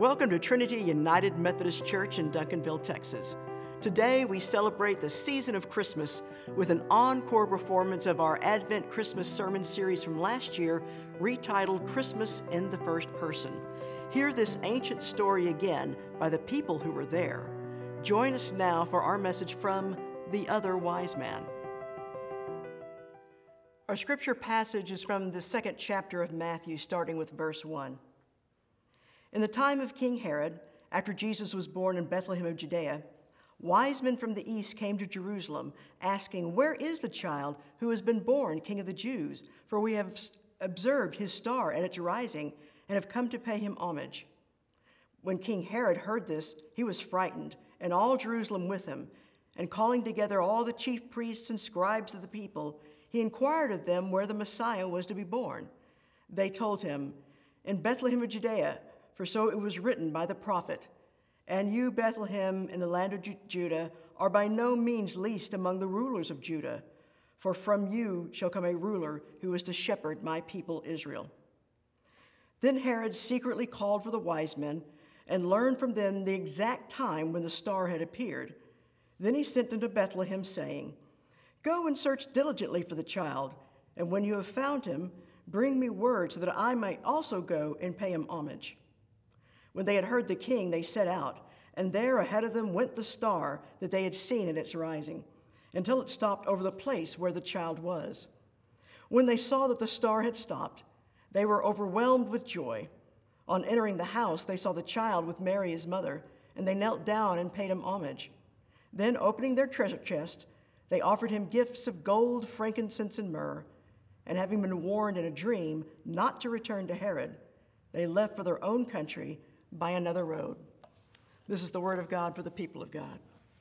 Welcome to Trinity United Methodist Church in Duncanville, Texas. Today we celebrate the season of Christmas with an encore performance of our Advent Christmas sermon series from last year, retitled Christmas in the First Person. Hear this ancient story again by the people who were there. Join us now for our message from The Other Wise Man. Our scripture passage is from the second chapter of Matthew, starting with verse 1. In the time of King Herod, after Jesus was born in Bethlehem of Judea, wise men from the east came to Jerusalem, asking, "Where is the child who has been born King of the Jews? For we have observed his star at its rising and have come to pay him homage." When King Herod heard this, he was frightened, and all Jerusalem with him. And calling together all the chief priests and scribes of the people, he inquired of them where the Messiah was to be born. They told him, "In Bethlehem of Judea, for so it was written by the prophet, 'And you, Bethlehem, in the land of Judah, are by no means least among the rulers of Judah, for from you shall come a ruler who is to shepherd my people Israel.'" Then Herod secretly called for the wise men and learned from them the exact time when the star had appeared. Then he sent them to Bethlehem, saying, "Go and search diligently for the child, and when you have found him, bring me word so that I might also go and pay him homage." When they had heard the king, they set out, and there ahead of them went the star that they had seen at its rising, until it stopped over the place where the child was. When they saw that the star had stopped, they were overwhelmed with joy. On entering the house, they saw the child with Mary his mother, and they knelt down and paid him homage. Then, opening their treasure chest, they offered him gifts of gold, frankincense, and myrrh. And having been warned in a dream not to return to Herod, they left for their own country by another road. This is the word of God for the people of God.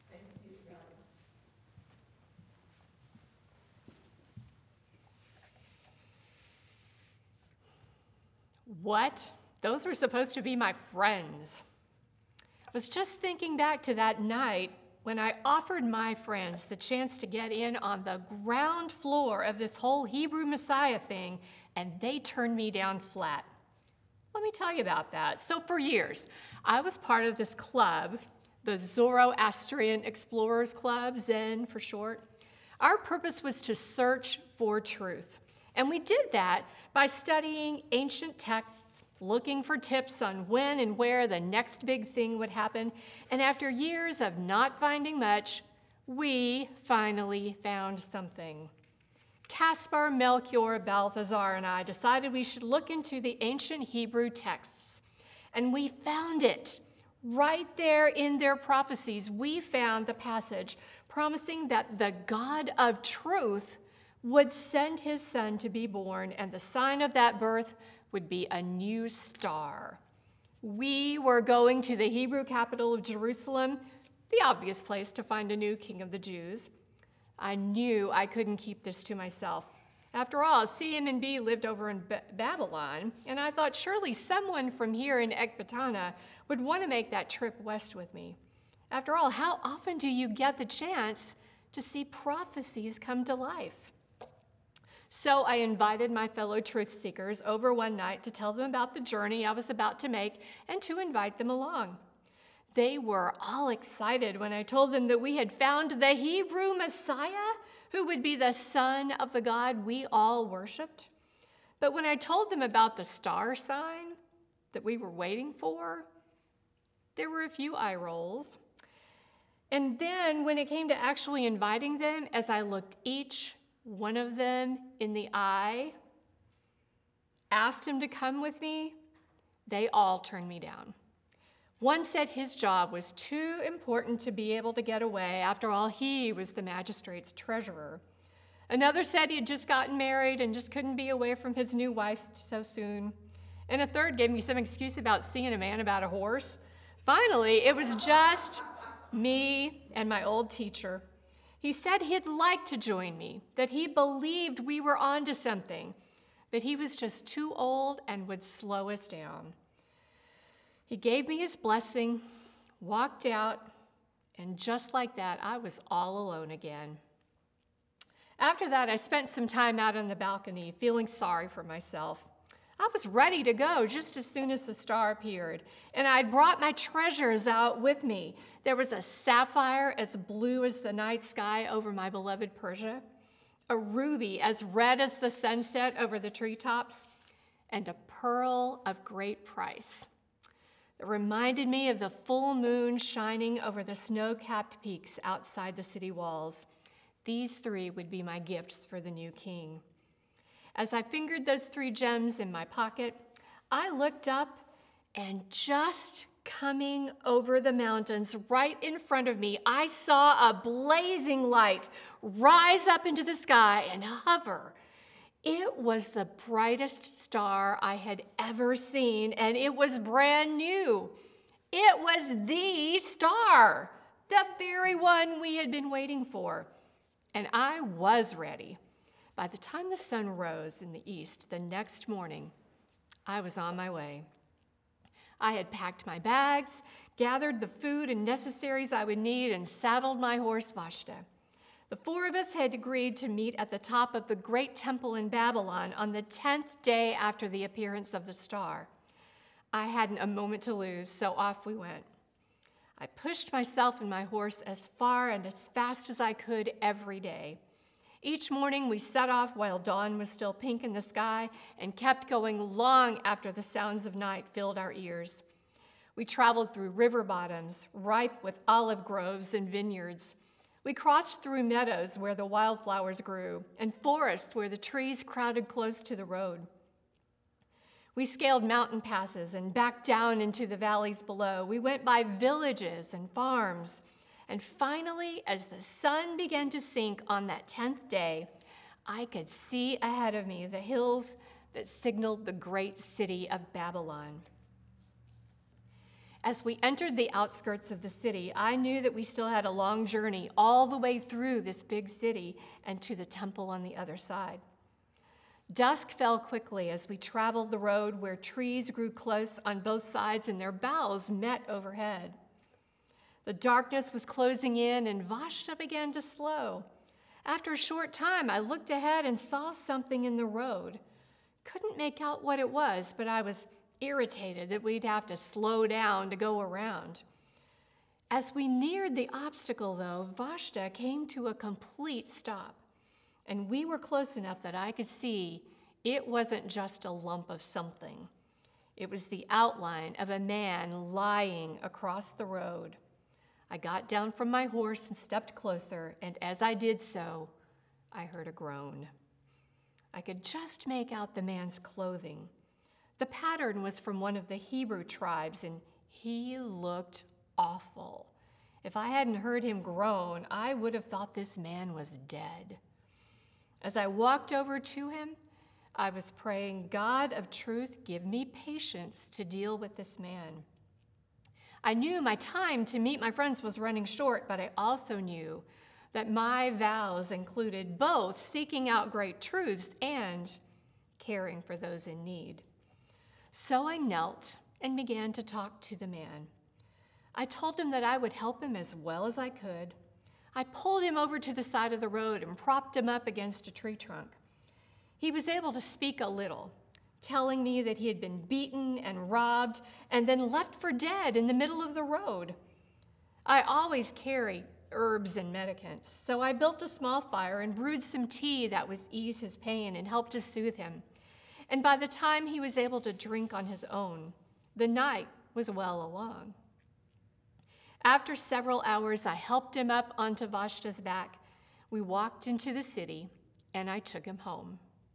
What? Those were supposed to be my friends. I was just thinking back to that night when I offered my friends the chance to get in on the ground floor of this whole Hebrew Messiah thing, and they turned me down flat. Let me tell you about that. So for years, I was part of this club, the Zoroastrian Explorers Club, Zen for short. Our purpose was to search for truth. And we did that by studying ancient texts, looking for tips on when and where the next big thing would happen. And after years of not finding much, we finally found something. Caspar, Melchior, Balthazar, and I decided we should look into the ancient Hebrew texts. And we found it. Right there in their prophecies, we found the passage promising that the God of truth would send his son to be born, and the sign of that birth would be a new star. We were going to the Hebrew capital of Jerusalem, the obvious place to find a new king of the Jews. I knew I couldn't keep this to myself. After all, CM&B lived over in Babylon, and I thought surely someone from here in Ecbatana would want to make that trip west with me. After all, how often do you get the chance to see prophecies come to life? So I invited my fellow truth seekers over one night to tell them about the journey I was about to make and to invite them along. They were all excited when I told them that we had found the Hebrew Messiah, who would be the son of the God we all worshiped. But when I told them about the star sign that we were waiting for, there were a few eye rolls. And then when it came to actually inviting them, as I looked each one of them in the eye, asked him to come with me, they all turned me down. One said his job was too important to be able to get away. After all, he was the magistrate's treasurer. Another said he had just gotten married and just couldn't be away from his new wife so soon. And a third gave me some excuse about seeing a man about a horse. Finally, it was just me and my old teacher. He said he'd like to join me, that he believed we were onto something, but he was just too old and would slow us down. He gave me his blessing, walked out, and just like that, I was all alone again. After that, I spent some time out on the balcony feeling sorry for myself. I was ready to go just as soon as the star appeared, and I'd brought my treasures out with me. There was a sapphire as blue as the night sky over my beloved Persia, a ruby as red as the sunset over the treetops, and a pearl of great price that reminded me of the full moon shining over the snow-capped peaks outside the city walls. These 3 would be my gifts for the new king. As I fingered those 3 gems in my pocket, I looked up, and just coming over the mountains right in front of me, I saw a blazing light rise up into the sky and hover. It was the brightest star I had ever seen, and it was brand new. It was the star, the very one we had been waiting for. And I was ready. By the time the sun rose in the east the next morning, I was on my way. I had packed my bags, gathered the food and necessaries I would need, and saddled my horse Vashta. The 4 of us had agreed to meet at the top of the great temple in Babylon on the 10th day after the appearance of the star. I hadn't a moment to lose, so off we went. I pushed myself and my horse as far and as fast as I could every day. Each morning we set off while dawn was still pink in the sky and kept going long after the sounds of night filled our ears. We traveled through river bottoms, ripe with olive groves and vineyards. We crossed through meadows where the wildflowers grew and forests where the trees crowded close to the road. We scaled mountain passes and backed down into the valleys below. We went by villages and farms. And finally, as the sun began to sink on that 10th day, I could see ahead of me the hills that signaled the great city of Babylon. As we entered the outskirts of the city, I knew that we still had a long journey all the way through this big city and to the temple on the other side. Dusk fell quickly as we traveled the road where trees grew close on both sides and their boughs met overhead. The darkness was closing in, and Vashta began to slow. After a short time, I looked ahead and saw something in the road. Couldn't make out what it was, but I was irritated that we'd have to slow down to go around. As we neared the obstacle, though, Vashta came to a complete stop, and we were close enough that I could see it wasn't just a lump of something. It was the outline of a man lying across the road. I got down from my horse and stepped closer, and as I did so, I heard a groan. I could just make out the man's clothing. The pattern was from one of the Hebrew tribes, and he looked awful. If I hadn't heard him groan, I would have thought this man was dead. As I walked over to him, I was praying, God of truth, give me patience to deal with this man. I knew my time to meet my friends was running short, but I also knew that my vows included both seeking out great truths and caring for those in need. So I knelt and began to talk to the man. I told him that I would help him as well as I could. I pulled him over to the side of the road and propped him up against a tree trunk. He was able to speak a little, telling me that he had been beaten and robbed and then left for dead in the middle of the road. I always carry herbs and medicaments, so I built a small fire and brewed some tea that would ease his pain and help to soothe him. And by the time he was able to drink on his own, the night was well along. After several hours, I helped him up onto Vashta's back. We walked into the city, and I took him home.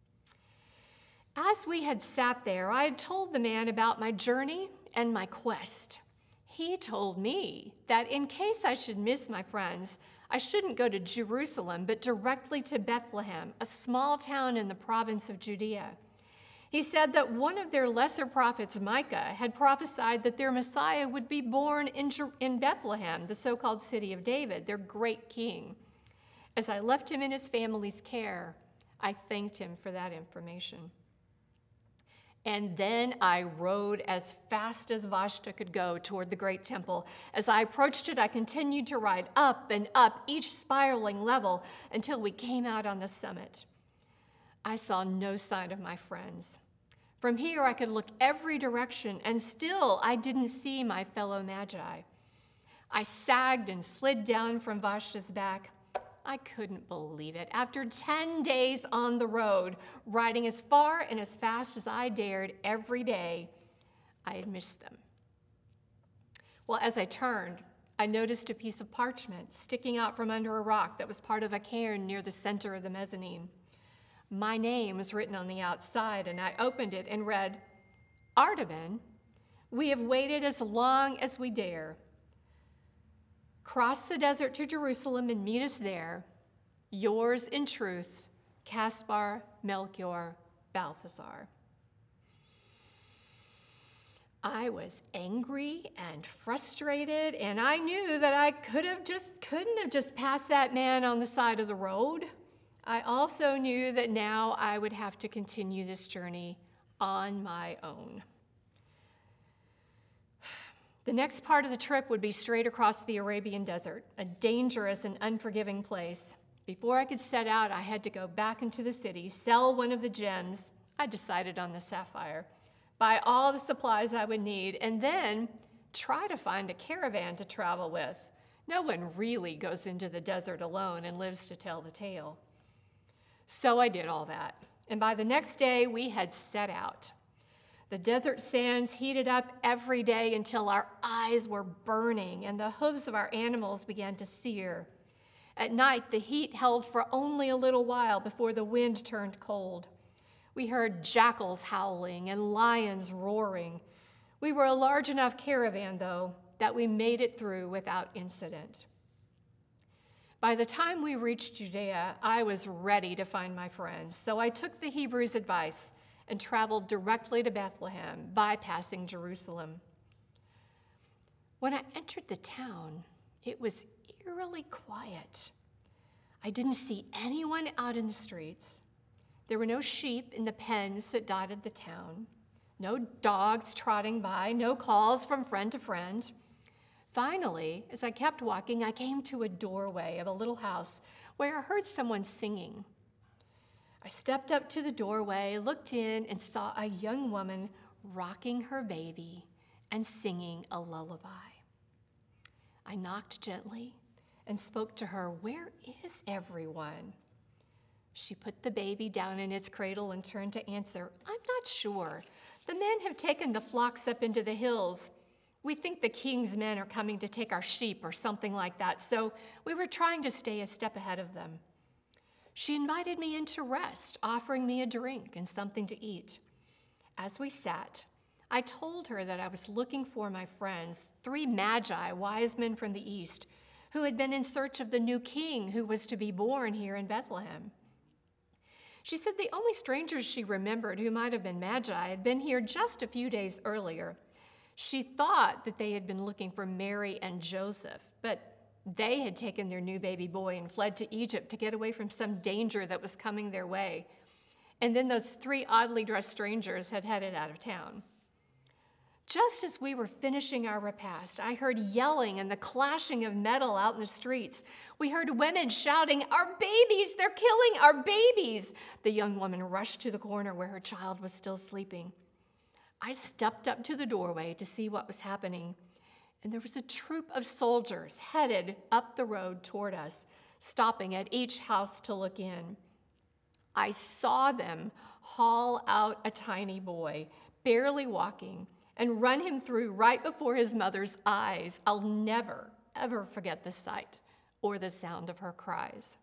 As we had sat there, I had told the man about my journey and my quest. He told me that in case I should miss my friends, I shouldn't go to Jerusalem, but directly to Bethlehem, a small town in the province of Judea. He said that one of their lesser prophets, Micah, had prophesied that their Messiah would be born in Bethlehem, the so-called city of David, their great king. As I left him in his family's care, I thanked him for that information. And then I rode as fast as Vashta could go toward the great temple. As I approached it, I continued to ride up and up each spiraling level until we came out on the summit. I saw no sign of my friends. From here, I could look every direction, and still I didn't see my fellow magi. I sagged and slid down from Vashti's back. I couldn't believe it. After 10 days on the road, riding as far and as fast as I dared every day, I had missed them. Well, as I turned, I noticed a piece of parchment sticking out from under a rock that was part of a cairn near the center of the mezzanine. My name was written on the outside, and I opened it and read, "Artaban, we have waited as long as we dare. Cross the desert to Jerusalem and meet us there. Yours in truth, Caspar Melchior Balthazar." I was angry and frustrated, and I knew that I couldn't have just passed that man on the side of the road. I also knew that now I would have to continue this journey on my own. The next part of the trip would be straight across the Arabian desert, a dangerous and unforgiving place. Before I could set out, I had to go back into the city, sell one of the gems. I decided on the sapphire, buy all the supplies I would need, and then try to find a caravan to travel with. No one really goes into the desert alone and lives to tell the tale. So I did all that, and by the next day, we had set out. The desert sands heated up every day until our eyes were burning and the hooves of our animals began to sear. At night, the heat held for only a little while before the wind turned cold. We heard jackals howling and lions roaring. We were a large enough caravan, though, that we made it through without incident. By the time we reached Judea, I was ready to find my friends, so I took the Hebrews' advice and traveled directly to Bethlehem, bypassing Jerusalem. When I entered the town, it was eerily quiet. I didn't see anyone out in the streets. There were no sheep in the pens that dotted the town, no dogs trotting by, no calls from friend to friend. Finally, as I kept walking, I came to a doorway of a little house where I heard someone singing. I stepped up to the doorway, looked in, and saw a young woman rocking her baby and singing a lullaby. I knocked gently and spoke to her, "Where is everyone?" She put the baby down in its cradle and turned to answer, "I'm not sure. The men have taken the flocks up into the hills. We think the king's men are coming to take our sheep or something like that, so we were trying to stay a step ahead of them." She invited me in to rest, offering me a drink and something to eat. As we sat, I told her that I was looking for my friends, 3 magi, wise men from the east, who had been in search of the new king who was to be born here in Bethlehem. She said the only strangers she remembered who might have been magi had been here just a few days earlier. She thought that they had been looking for Mary and Joseph, but they had taken their new baby boy and fled to Egypt to get away from some danger that was coming their way. And then those 3 oddly dressed strangers had headed out of town. Just as we were finishing our repast, I heard yelling and the clashing of metal out in the streets. We heard women shouting, "Our babies! They're killing our babies!" The young woman rushed to the corner where her child was still sleeping. I stepped up to the doorway to see what was happening, and there was a troop of soldiers headed up the road toward us, stopping at each house to look in. I saw them haul out a tiny boy, barely walking, and run him through right before his mother's eyes. I'll never, ever forget the sight or the sound of her cries.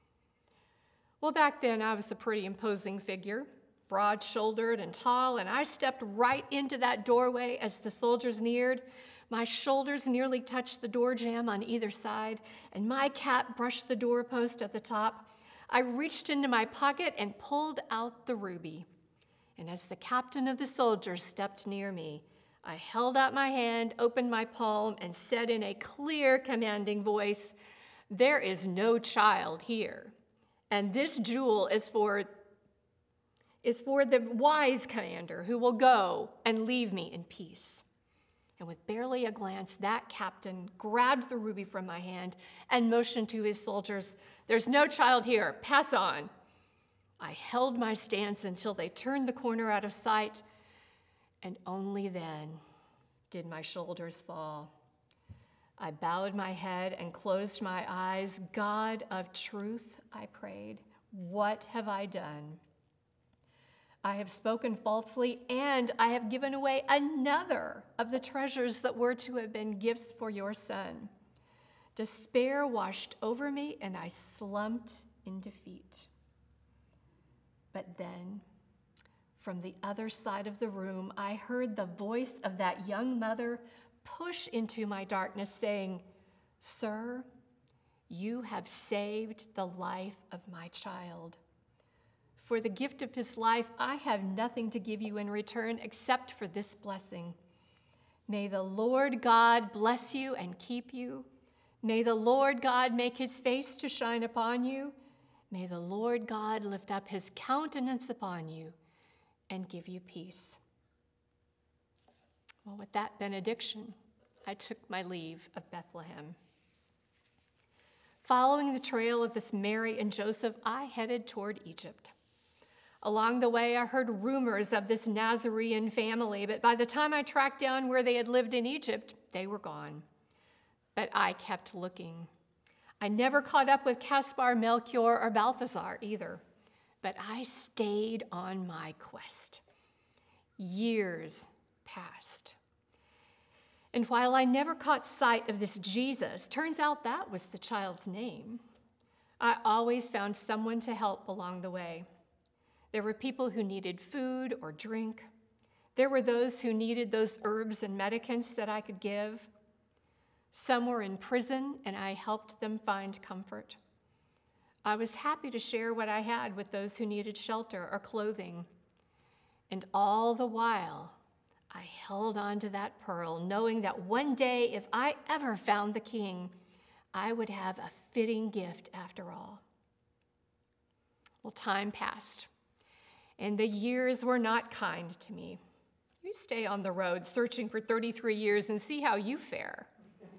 Well, back then I was a pretty imposing figure, broad-shouldered and tall, and I stepped right into that doorway as the soldiers neared. My shoulders nearly touched the door jamb on either side, and my cap brushed the doorpost at the top. I reached into my pocket and pulled out the ruby. And as the captain of the soldiers stepped near me, I held out my hand, opened my palm, and said in a clear, commanding voice, "There is no child here, and this jewel is for the wise commander who will go and leave me in peace." And with barely a glance, that captain grabbed the ruby from my hand and motioned to his soldiers, "There's no child here, pass on." I held my stance until they turned the corner out of sight, and only then did my shoulders fall. I bowed my head and closed my eyes. God of truth, I prayed, what have I done? I have spoken falsely, and I have given away another of the treasures that were to have been gifts for your son. Despair washed over me, and I slumped in defeat. But then, from the other side of the room, I heard the voice of that young mother push into my darkness, saying, "Sir, you have saved the life of my child. For the gift of his life, I have nothing to give you in return except for this blessing. May the Lord God bless you and keep you. May the Lord God make his face to shine upon you. May the Lord God lift up his countenance upon you and give you peace." Well, with that benediction, I took my leave of Bethlehem. Following the trail of this Mary and Joseph, I headed toward Egypt. Along the way, I heard rumors of this Nazarene family, but by the time I tracked down where they had lived in Egypt, they were gone. But I kept looking. I never caught up with Caspar, Melchior, or Balthazar either, but I stayed on my quest. Years passed. And while I never caught sight of this Jesus, turns out that was the child's name, I always found someone to help along the way. There were people who needed food or drink. There were those who needed those herbs and medicaments that I could give. Some were in prison, and I helped them find comfort. I was happy to share what I had with those who needed shelter or clothing. And all the while, I held on to that pearl, knowing that one day, if I ever found the king, I would have a fitting gift after all. Well, time passed, and the years were not kind to me. You stay on the road searching for 33 years and see how you fare.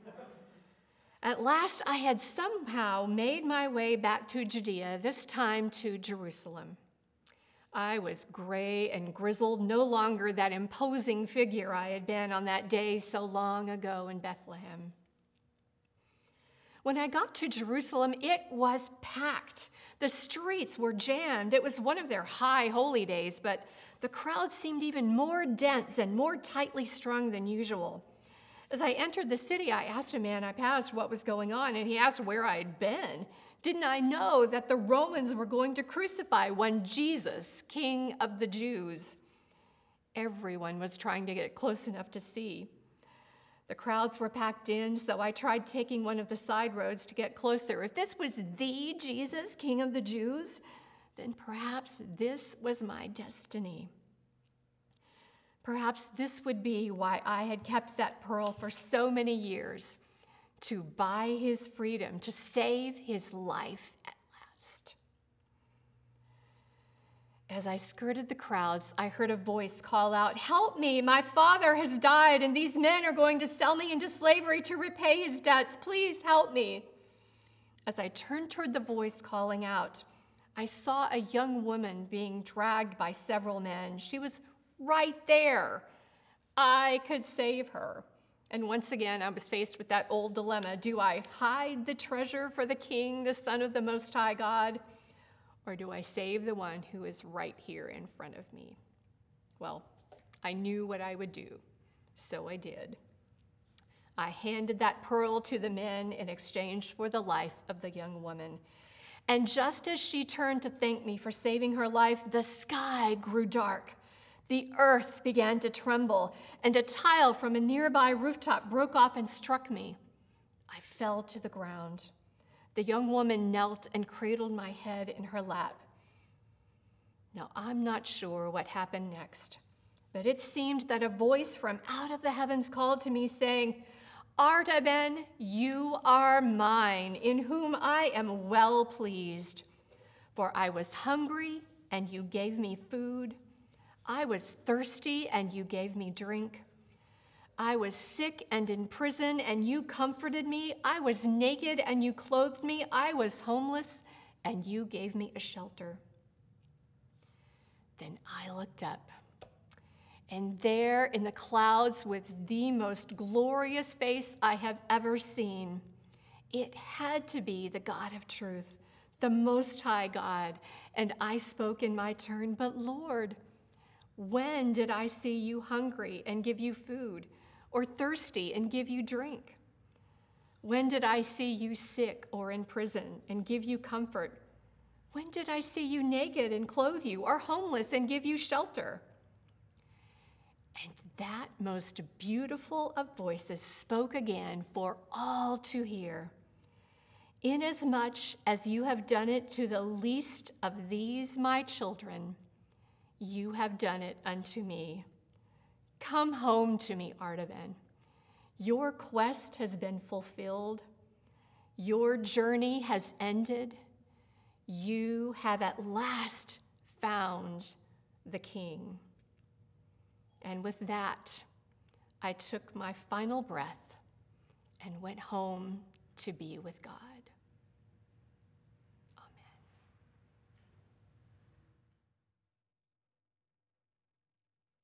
At last, I had somehow made my way back to Judea, this time to Jerusalem. I was gray and grizzled, no longer that imposing figure I had been on that day so long ago in Bethlehem. When I got to Jerusalem, it was packed. The streets were jammed. It was one of their high holy days, but the crowd seemed even more dense and more tightly strung than usual. As I entered the city, I asked a man I passed what was going on, and he asked where I had been. Didn't I know that the Romans were going to crucify one Jesus, King of the Jews? Everyone was trying to get close enough to see. The crowds were packed in, so I tried taking one of the side roads to get closer. If this was the Jesus, King of the Jews, then perhaps this was my destiny. Perhaps this would be why I had kept that pearl for so many years, to buy his freedom, to save his life at last. As I skirted the crowds, I heard a voice call out, "Help me, my father has died, and these men are going to sell me into slavery to repay his debts. Please help me." As I turned toward the voice calling out, I saw a young woman being dragged by several men. She was right there. I could save her. And once again, I was faced with that old dilemma. Do I hide the treasure for the king, the Son of the Most High God? Or do I save the one who is right here in front of me? Well, I knew what I would do, so I did. I handed that pearl to the men in exchange for the life of the young woman. And just as she turned to thank me for saving her life, the sky grew dark. The earth began to tremble, and a tile from a nearby rooftop broke off and struck me. I fell to the ground. The young woman knelt and cradled my head in her lap. Now, I'm not sure what happened next, but it seemed that a voice from out of the heavens called to me, saying, "Artaban, you are mine, in whom I am well pleased. For I was hungry, and you gave me food. I was thirsty, and you gave me drink. I was sick and in prison, and you comforted me. I was naked, and you clothed me. I was homeless, and you gave me a shelter." Then I looked up, and there in the clouds was the most glorious face I have ever seen. It had to be the God of truth, the Most High God. And I spoke in my turn, "But Lord, when did I see you hungry and give you food, or thirsty and give you drink? When did I see you sick or in prison and give you comfort? When did I see you naked and clothe you, or homeless and give you shelter?" And that most beautiful of voices spoke again for all to hear. "Inasmuch as you have done it to the least of these my children, you have done it unto me. Come home to me, Artaban. Your quest has been fulfilled. Your journey has ended. You have at last found the King." And with that, I took my final breath and went home to be with God.